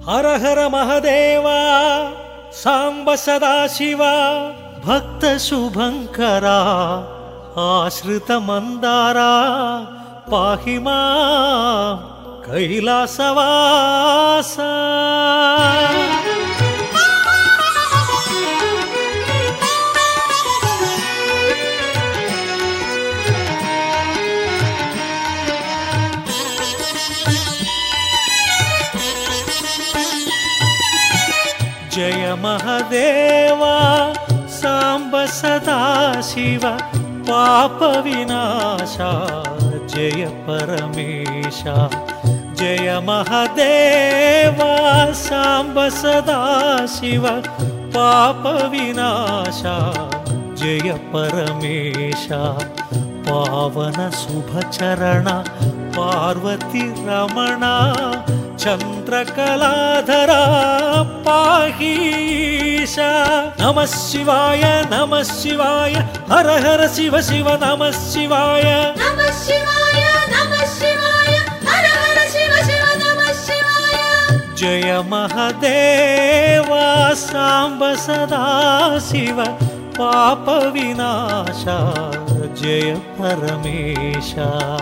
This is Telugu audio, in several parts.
హర హర మహదేవా సాంబ సదాశివ భక్త శుభంకరా ఆశ్రిత మందారా పాహి మాం కైలాసవాస. జయ మహదేవా సాంబ సదాశివ పాప వినాశ జయ పరమేశ. జయ మహదేవా సాంబ సదాశివ పాప వినాశ జయ పరమేశ. పావన శుభచరణ పార్వతి రమణ చంద్రకళాధరా పాహీశ. నమః శివాయ నమః శివాయ హర హర శివ శివ నమః శివాయ. నమః శివాయ నమః శివాయ హర హర శివ శివ నమః శివాయ. జయ మహదేవా సాంబ సదాశివ పాప వినాశ జయ పరమేశ.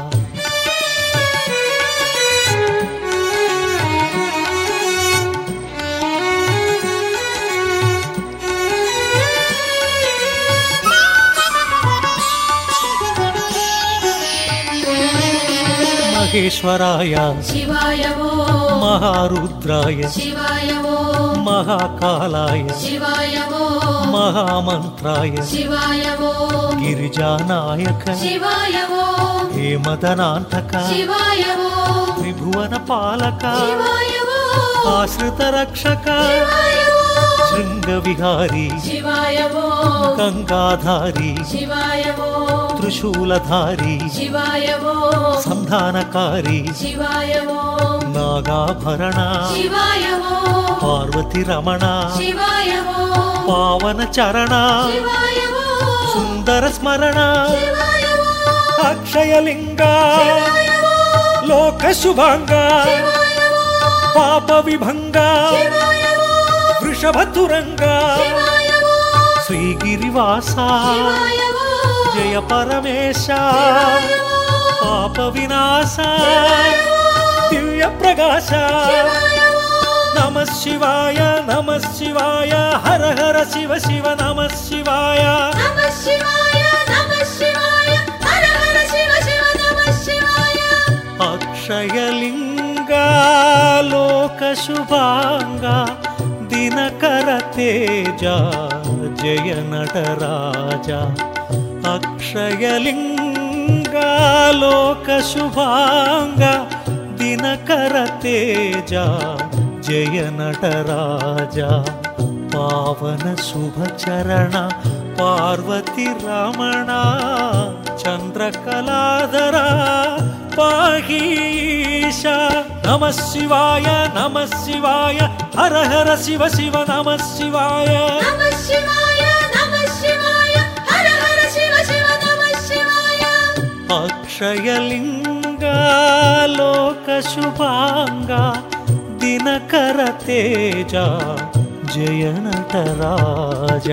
మహేశ్వరాయ శివాయ ఓం మహారుద్రాయ శివాయ ఓం మహాకాలాయ శివాయ ఓం మహామంత్రాయ శివాయ ఓం గిరిజానాయక శివాయ ఓం హేమదనాంతక శివాయ ఓం త్రిభువన పాలక శివాయ ఓం ఆశ్రిత రక్షక శివాయ ఓం శృంగ విహారీ శివాయ ఓం గంగాధారి శివాయ ఓం త్రిశూలధారి శివాయ ఓం సంధానకారి శివాయ ఓం నాగాభరణ శివాయ ఓం పార్వతి రమణ శివాయ ఓం పావన చరణ శివాయ ఓం సుందర స్మరణ శివాయ ఓం అక్షయలింగ శివాయ ఓం లోక శుభాంగ శివాయ ఓం పాప విభంగ శివాయ ఓం వృషభతురంగ శివాయ ఓం శ్రీగిరివాస శివాయ ఓం జయ పరమేశ శివాయ ఓం పాప వినాశ శివాయ ఓం దివ్య ప్రకాశ. శివాయ ఓం నమః శివాయ నమః శివాయ హర హర శివ శివ నమః శివాయ. నమః శివాయ నమః శివాయ హర హర శివ శివ నమః శివాయ. అక్షయలింగ లోక శుభాంగ దినకర తేజ జయ నటరాజ. అక్షయలింగ లోక శుభాంగ దినకర తేజ జయ నటరాజ. పావన శుభచరణ పార్వతి రమణ చంద్రకళాధరా పాహీశ. నమః శివాయ నమః శివాయ హర హర శివ శివ నమః శివాయ. నమః శివాయ నమః శివాయ హర హర శివ శివ నమః శివాయ. అక్షయలింగ లోక శుభాంగ దినకర తేజ జయ నటరాజ.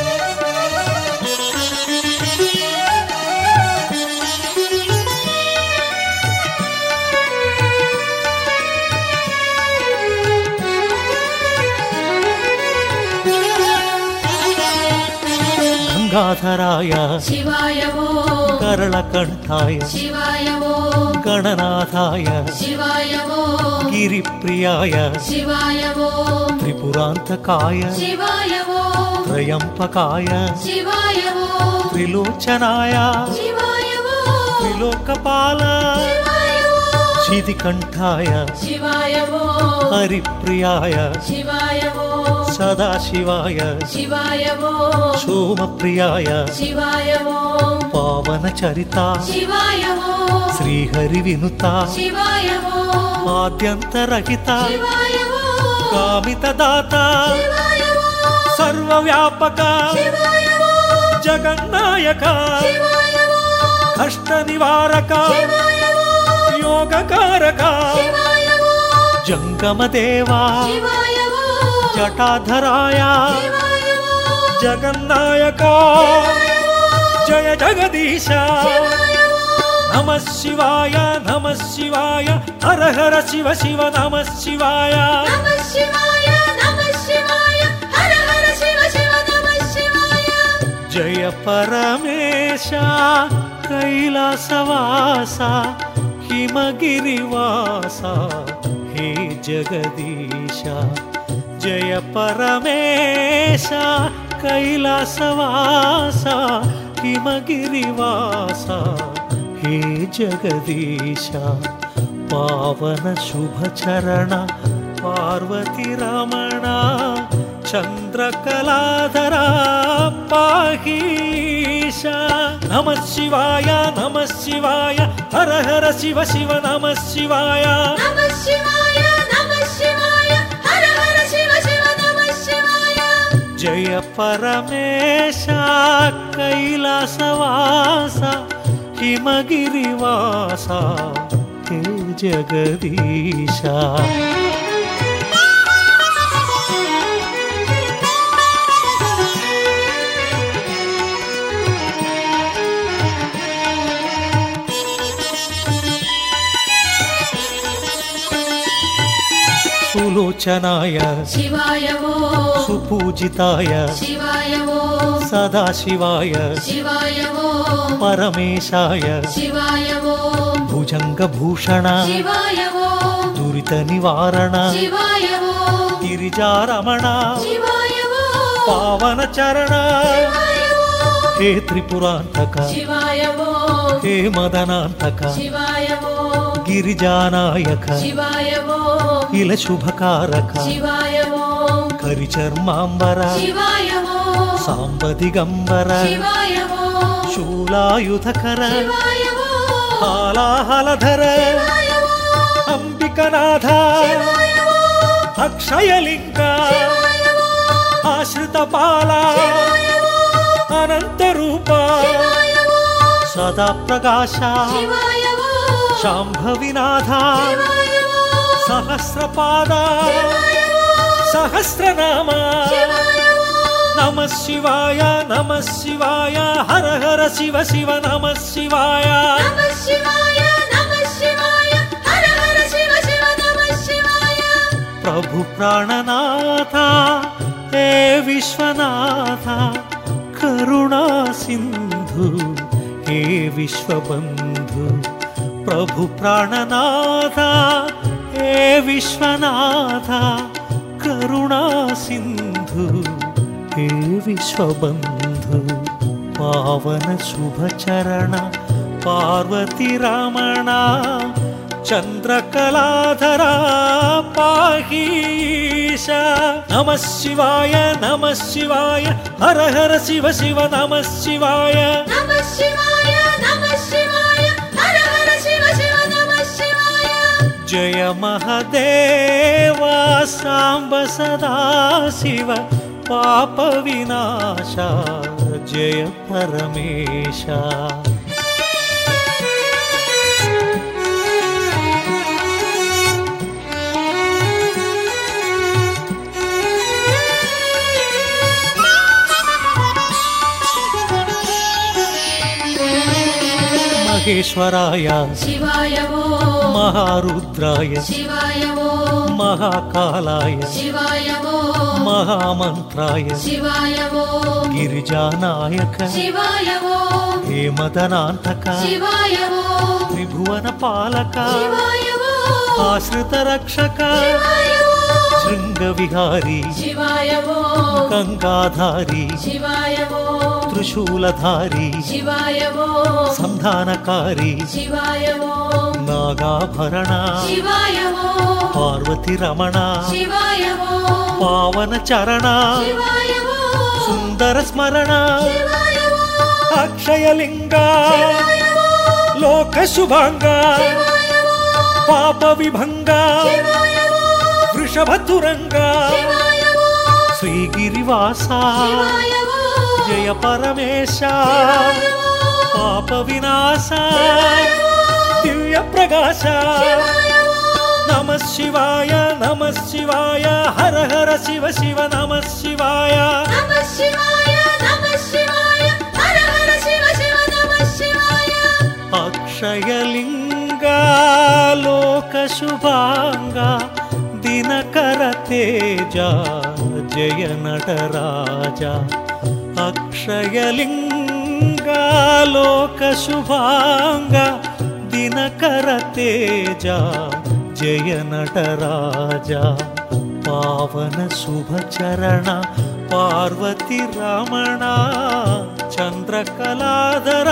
గంగాధరాయ శివాయ ఓం కరళకంఠాయ శివాయ ఓం గణనాథాయ శివాయ ఓం గిరిప్రియాయ శివాయ ఓం త్రిపురాంతకాయ శివాయ ఓం త్రయంపకాయ శివాయ ఓం త్రిలోచనాయ శివాయ ఓం త్రిలోకపాల శివాయ ఓం శితికంఠాయ శివాయ ఓం హరిప్రియాయ శివాయ ఓం సదాశివాయ శివాయ ఓం సోమప్రియాయ శివాయ ఓం పావన చరిత శివాయ ఓం శ్రీహరి వినుత శివాయ ఓం ఆద్యంతరహిత శివాయ ఓం కామిత దాత శివాయ ఓం సర్వవ్యాపక శివాయ ఓం జగన్నాయక శివాయ ఓం కష్ట నివారక శివాయ ఓం యోగకారక శివాయ ఓం జంగమదేవా శివాయ ఓ జటాధరాయ శివాయ ఓ జగన్నాయక జయ జగదీశ నమః శివాయ నమః శివాయ హర హర శివ శివ నమః శివాయ నమః శివాయ నమః శివాయ హర హర శివ శివ నమః శివాయ జయ పరమేశ కైలాసవాస హిమగిరివాస హే జగదీశ జయ పరమేశ కైలాసవాస హిమగిరివాస హే జగదీశ పావన శుభచరణ పార్వతి రమణ చంద్రకళాధర పాహీశ నమః శివాయ నమః శివాయ హర హర శివ శివ నమః శివాయ నమః శివాయ నమః శివాయ హర హర శివ శివ నమః శివాయ జయ పరమేశ కైలాసవాస హిమగిరివాస హే జగదీశ సులోచనాయ శివాయ ఓ సుపూజితాయ శివాయ ఓ సదాశివాయ శివాయ ఓ పరమేశాయ శివాయ ఓ భుజంగభూషణ శివాయ ఓ దురిత నివారణ శివాయ ఓ గిరిజారమణ శివాయ ఓ పావన చరణ శివాయ ఓ హే త్రిపురాంతక శివాయ ఓ హే మదనాంతక శివాయ ఓ గిరిజానాయక శివాయ ఓ ఇల శుభకారక శివాయ ఓ కరిచర్మాంబర శివాయ ఓ సాంబదిగంబర శివాయ ఓ శూలాయుధకర శివాయ ఓ హాలాహలధర శివాయ ఓ అంబికనాథ శివాయ ఓ అక్షయలింగ శివాయ ఓ ఆశ్రిత బాల అనంత రూప శివాయ ఓ సదా ప్రకాశ శివాయ ఓ శాంభవినాథ శివాయ ఓ సహస్రపాద సహస్రనామ నమః శివాయ నమః శివాయ హర హర శివ శివ నమః శివాయ నమః శివాయ నమః శివాయ హర హర శివ శివ నమః శివాయ ప్రభు ప్రాణనాథ హే విశ్వనాథ కరుణా సింధు హే విశ్వబంధు ప్రభు ప్రాణనాథ హే విశ్వనాథ కరుణా సింధు హే విశ్వబంధు పావన శుభచరణ పార్వతి రమణ చంద్రకళాధర పాహీశ నమః శివాయ నమః శివాయ హర హర శివ శివ నమః శివాయ నమః శివాయ నమః శివాయ హర హర శివ శివ నమః శివాయ జయ మహదేవ సాంబ సదా శివ పాప వినాశ జయ పరమేశ మహేశ్వరాయ శివాయ ఓ మహారుద్రాయ శివాయ ఓ మహాకాలాయ శివాయ ఓ మహామంత్రాయ శివాయ ఓ గిరిజానాయక శివాయ ఓ హేమదనాంతక శివాయ ఓ త్రిభువన పాలక శివాయ ఓ ఆశ్రిత రక్షక శివాయ ఓ శృంగ విహారీ శివాయ ఓ గంగాధారి శివాయ ఓ త్రిశూలధారి శివాయ ఓ సంధానకారి శివాయ ఓ నాగాభరణ శివాయ ఓ పార్వతి రమణ శివాయ ఓ పావన చరణ శివాయ ఓ సుందర స్మరణ శివాయ ఓ అక్షయలింగ శివాయ ఓ లోక శుభాంగ శివాయ ఓ పాప విభంగ శివాయ ఓ వృషభతురంగ శివాయ ఓ శ్రీగిరివాస శివాయ ఓ జయ పరమేశ శివాయ ఓ పాప వినాశ దివ్య ప్రకాశ శివాయ ఓ నమః శివాయ నమః శివాయ హర హర శివ శివ నమః శివాయ నమః శివాయ నమః శివాయ హర హర శివ శివ నమః శివాయ అక్షయలింగా లోక శుభాంగా దినకర తేజ జయ నటరాజ అక్షయలింగా లోక శుభాంగా దినకర తేజ జయ నటరాజ పావన శుభచరణ పార్వతి రమణ చంద్రకళాధర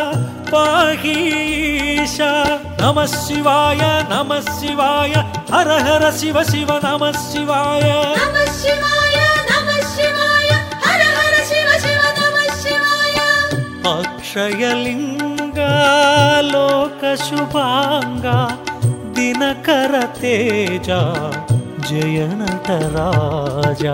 పాహీశ నమః శివాయ నమః శివాయ హర హర శివ శివ నమః శివాయ నమః శివాయ నమః శివాయ హర హర శివ శివ నమః శివాయ అక్షయలింగా లోక శుభాంగా దినకర తేజ జయ నటరాజా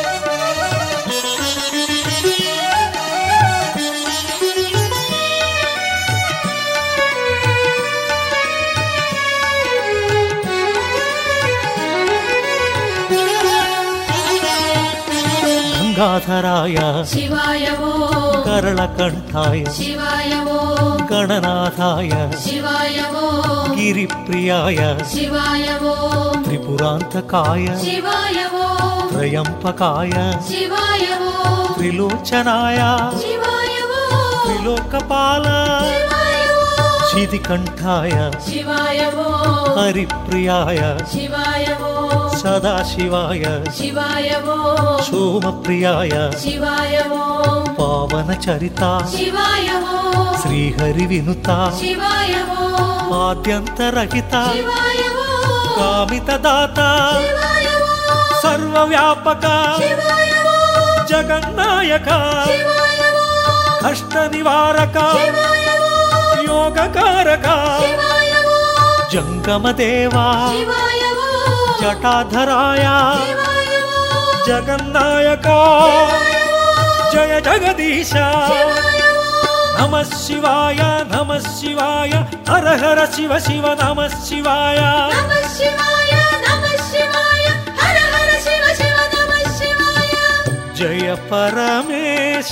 గంగాధరాయ శివాయ ఓం కరళకంఠాయ శివాయ ఓం గణనాథాయ శివాయ ఓం గిరిప్రియాయ శివాయ ఓం త్రిపురాంతకాయ శివాయ ఓం త్రయంపకాయ శివాయ ఓం త్రిలోచనాయ శివాయ ఓం త్రిలోకపాల శివాయ ఓం శితికంఠాయ శివాయ ఓం హరిప్రియాయ శివాయ ఓం సదాశివాయ శివాయ ఓం సోమప్రియాయ శివాయ ఓం పావన చరిత శివాయ ఓం శ్రీహరి వినుత శివాయ ఓం ఆద్యంతరహిత శివాయ ఓం కామిత దాత శివాయ ఓం సర్వవ్యాపక శివాయ ఓం జగన్నాయక శివాయ ఓం కష్ట నివారక శివాయ ఓం యోగకారక శివాయ ఓం జంగమదేవా శివాయ ఓం జటాధరాయ శివాయ ఓం జగన్నాయక జయ జగదీశ శివాయ ఓం నమః శివాయ నమః శివాయ హర హర శివ శివ నమః శివాయ నమః శివాయ నమః శివాయ హర హర శివ శివ నమః శివాయ జయ పరమేశ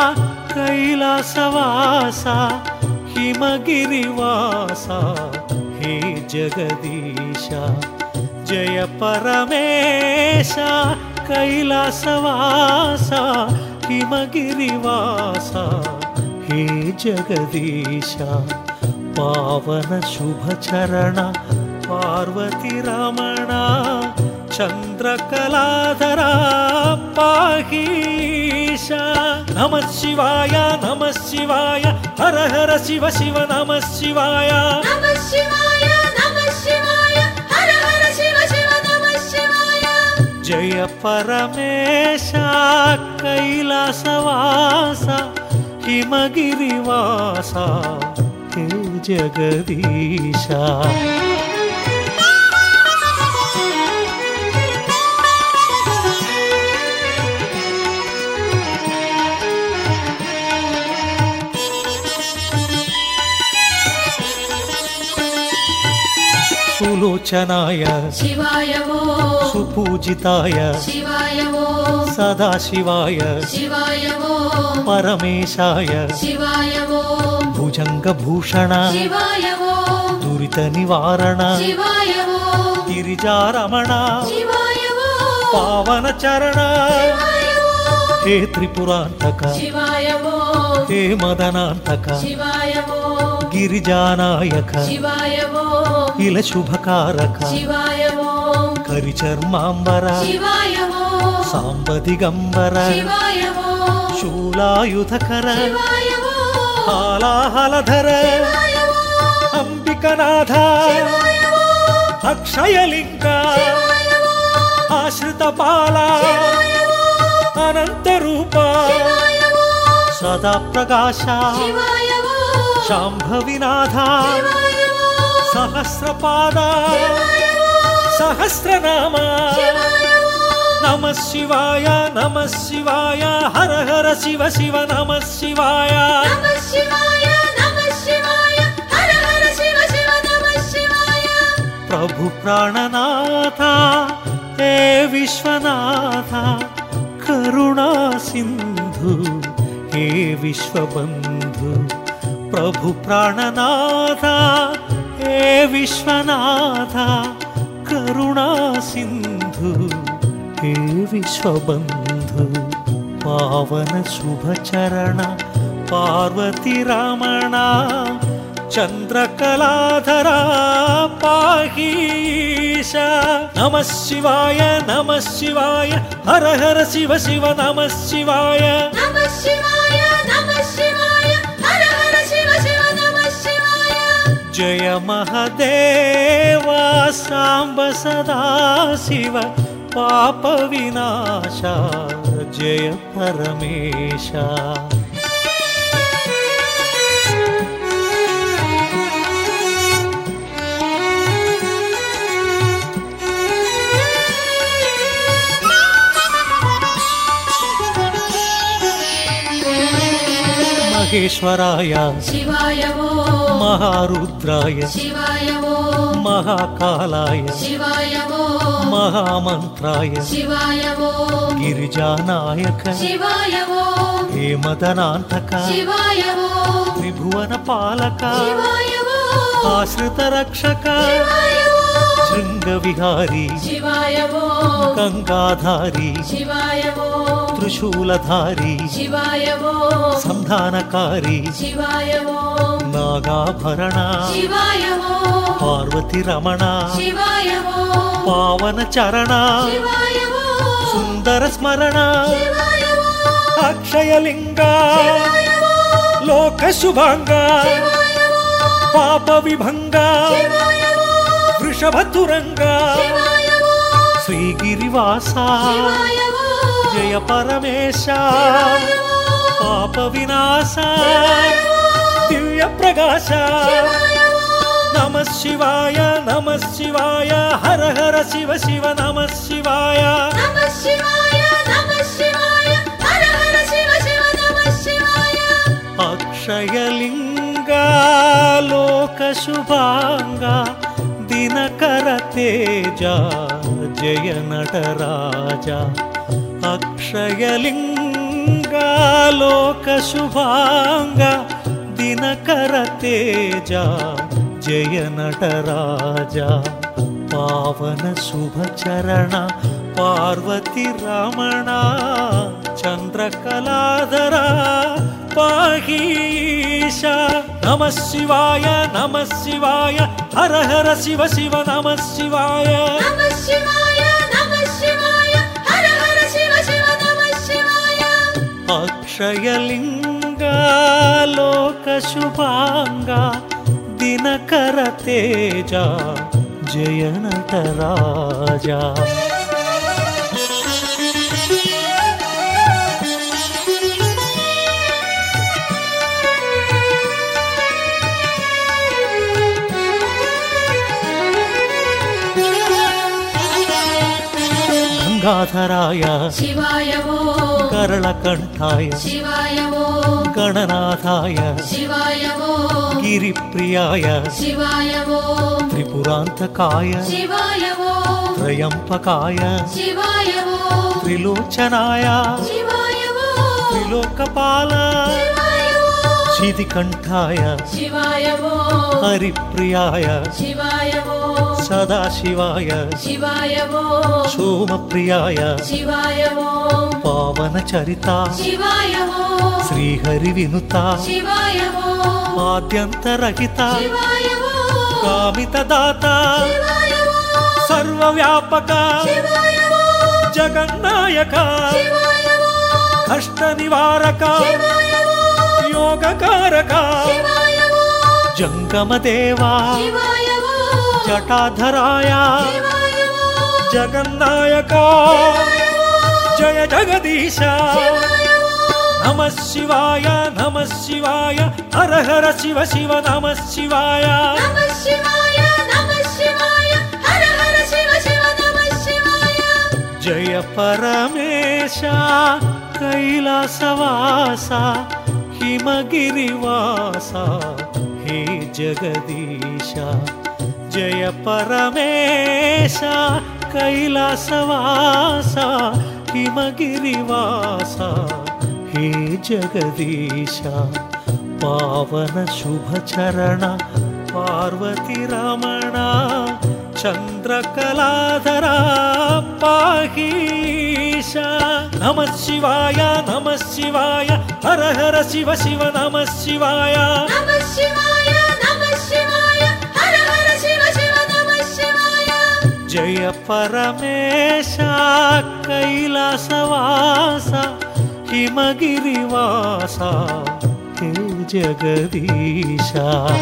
కైలాసవాస హిమగిరివాస హే జగదీశ జయ పరమేశ కైలాసవాస హిమగిరివాస హే జగదీశ పావన శుభచరణ పార్వతి రమణ చంద్రకళాధర పాహీశ నమః శివాయ నమః శివాయ హర హర శివ శివ నమః శివాయ నమః శివాయ నమః శివాయ హర హర శివ శివ నమః శివాయ జయ పరమేశ కైలాసవాస హిమగిరివాస హే జగదీశ సులోచనాయ శివాయ ఓం సుపూజితాయ శివాయ ఓం సదాశివాయ శివాయ ఓం పరమేశాయ శివాయ ఓం భుజంగభూషణ శివాయ ఓం దురిత నివారణ శివాయ ఓం గిరిజారమణ శివాయ ఓం పావన చరణ శివాయ ఓం హే త్రిపురాంతక శివాయ ఓం హే మదనాంతక శివాయ ఓం గిరిజానాయక శివాయ ఓం ఇల శుభకారక శివాయ ఓం కరిచర్మాంబర శివాయ ఓం సాంబదిగంబర శివాయ ఓం శూలాయుధకర శివాయ ఓం హాలాహలధర శివాయ ఓం అంబికనాథ శివాయ ఓం అక్షయలింగ శివాయ ఓం ఆశ్రితపాల శివాయ ఓం అనంతరూప శివాయ ఓం సదా ప్రకాశ శివాయ ఓం శాంభవినాథ శివాయ ఓం సహస్రపాద శివాయ ఓం సహస్రనామ శివాయ ఓం నమః శివాయ నమః శివాయ హర హర శివ శివ నమః శివాయ నమః శివాయ నమః శివాయ హర హర శివ శివ నమః శివాయ प्रभु प्राणनाथ हे विश्वनाथ करुणा सिंधु हे विश्वबंधु प्रभु प्राणनाथ हे विश्वनाथ करुणा सिंधु हे विश्वबंधु पावन शुभचरण पार्वती रमण चंद्रकलाधरा पाहीश नमः शिवाय हर हर शिव शिव नमः शिवाय नमः शिवाय हर हर शिव शिव नमः शिवाय जय महादेव सांब सदा शिव पाप विनाशा जय परमेशा महेश्वराय शिवाय वो महारुद्राय शिवाय वो महाकालाय शिवाय वो महामंत्राय शिवाय वो गिरिजानायक शिवाय वो हेमदनान्तक शिवाय वो त्रिभुवन पालक शिवाय वो आश्रित रक्षक शिवाय वो शृंगविहारी शिवाय वो गंगाधारी शिवाय वो त्रिशूलधारी शिवाय वो संधानकारी शिवाय वो नागाभरण शिवाय वो पार्वती रमण शिवाय वो पावन चरण शिवाय वो सुंदर स्मरण शिवाय वो अक्षयलिंग शिवाय वो लोक शुभांग शिवाय वो पाप विभंग शिवाय वो वृषभतुरंग शिवाय वो श्रीगिरिवासा शिवाय वो जय परमेश शिवाय वो पाप विनाश शिवाय वो दिव्य प्रकाश शिवाय वो नमः शिवाय हर हर शिव शिव नमः शिवाय नमः शिवाय हर हर शिव शिव नमः शिवाय अक्षयलिंग लोक शुभांग दिनकर तेज जय नटराजा अक्षयलिंग लोक शुभांग दिनकर तेज जय नटराजा पावन शुभचरण पार्वती रमण चंद्रकलाधरा पाहीश नमः शिवाय हर हर शिव शिव नमः शिवाय नमः शिवाय हर हर शिव शिव नमः शिवाय अक्षयलिंग लोक शुभांग दिनकर तेज जय नटराजा गंगाधराय शिवाय वो करलकंठाय शिवाय वो गणनाथाय शिवाय वो गिरिप्रियाय शिवाय वो त्रिपुरांतकाय शिवाय वो त्रयंपकाय शिवाय वो त्रिलोचनाय शिवाय वो त्रिलोकपाल शिवाय वो शितिकंठाय शिवाय वो हरिप्रियाय शिवाय वो सदाशिवाय शिवाय वो सोमप्रियाय शिवाय वो पावनचरिता शिवाय वो श्रीहरिविनुता शिवाय वो आद्यन्तरहिता शिवाय वो कामितदाता शिवाय वो सर्वव्यापक शिवाय वो जगन्नायक शिवाय वो कष्टनिवारक शिवाय वो योगकारक शिवाय वो जंगमदेवा शिवाय वो जटाधराय शिवाय वो जगन्नायक जय जगदीश शिवाय वो नमः शिवाय हर हर शिव शिव नमः शिवाय नमः शिवाय हर हर शिव शिव नमः शिवाय जय परमेश कैलासवासा हिमगिरिवासा हे जगदीश జయ పరమేశ కైలాసవాస హిమగిరివాస హే జగదీశ పావన శుభచరణ పార్వతి రమణ చంద్రకళాధర పాహీశ నమః శివాయ నమః శివాయ హర హర శివ శివ నమః శివాయ నమః శివాయ నమః శివాయ హర హర శివ శివ నమః శివాయ జయ పరమేశ కైలాసవాస హిమగిరివాస హే జగదీశ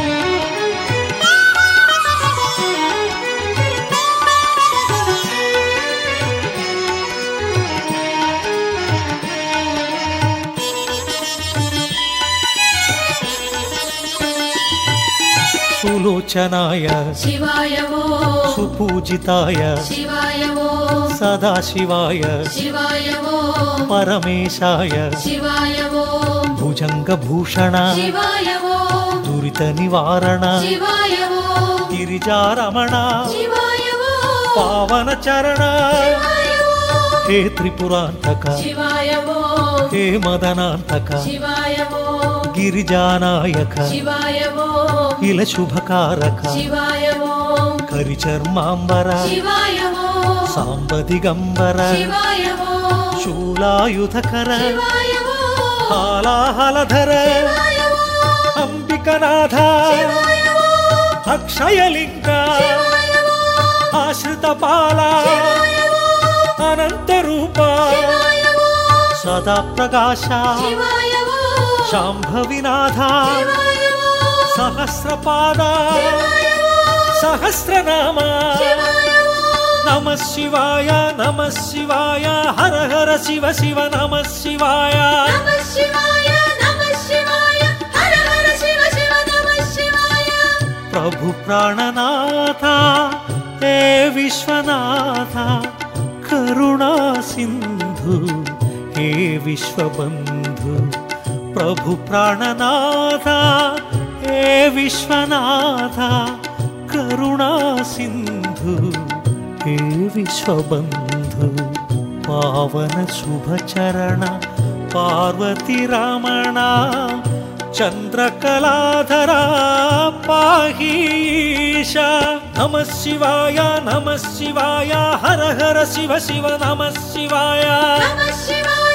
సులోచనాయ శివాయ ఓం సుపూజితాయ శివాయ ఓం సదాశివాయ శివాయ ఓం పరమేశాయ శివాయ ఓం భుజంగభూషణ శివాయ ఓం దురిత నివారణ శివాయ ఓం గిరిజారమణ శివాయ ఓం పావన చరణ శివాయ ఓం హే త్రిపురాంతక శివాయ ఓం హే మదనాంతక శివాయ ఓం గిరిజానాయక శివాయ ఓం ఇల శుభకారక శివాయ ఓం కరిచర్మాంబర శివాయ ఓం సాంబ దిగంబర శివాయ ఓం శూలాయుధకర శివాయ ఓం హాలాహలధర శివాయ ఓం అంబికనాథ శివాయ ఓం అక్షయలింగ శివాయ ఓం ఆశ్రిత బాల శివాయ ఓం అనంత రూప శివాయ ఓం సదా ప్రకాశ శివాయ ఓం శాంభవినాథ శివాయ ఓం సహస్రపాద శివాయ ఓం సహస్రనామ శివాయ ఓం నమః శివాయ నమః శివాయ హర హర శివ శివ నమః శివాయ నమః శివాయ నమః శివాయ హర హర శివ శివ నమః శివాయ ప్రభు ప్రాణనాథ హే విశ్వనాథ కరుణా సింధు హే విశ్వబంధు ప్రభు ప్రాణనాథ హే విశ్వనాథ కరుణా సింధు హే విశ్వబంధు పావన శుభచరణ పార్వతి రమణ చంద్రకళాధర పాహీశ నమః శివాయ నమః శివాయ హర హర శివ శివ నమః శివాయ నమః శివాయ